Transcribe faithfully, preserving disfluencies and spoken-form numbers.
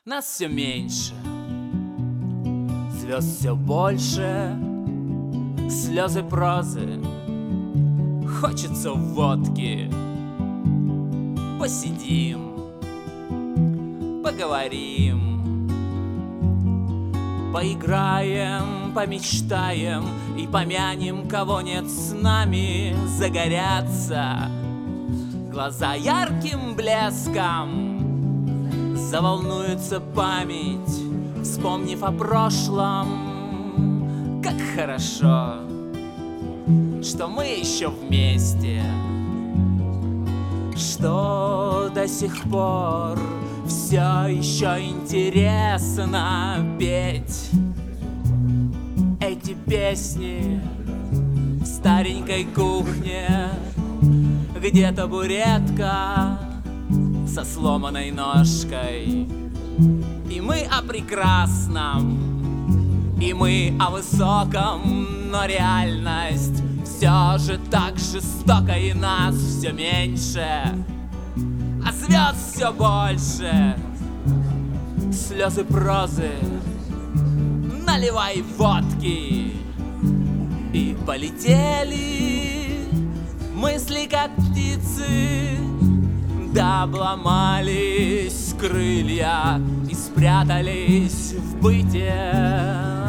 Нас все меньше, звезд все больше, слезы прозы, хочется водки. Посидим, поговорим, поиграем, помечтаем и помянем, кого нет с нами. Загорятся глаза ярким блеском, заволнуется память, вспомнив о прошлом. Как хорошо, что мы еще вместе, что до сих пор все еще интересно петь эти песни в старенькой кухне, где табуретка со сломанной ножкой. И мы о прекрасном, и мы о высоком, но реальность все же так жестока, и нас все меньше, а звезд все больше. Слезы прозы, наливай водки. И полетели мысли, как птицы, да обломались крылья и спрятались в быте.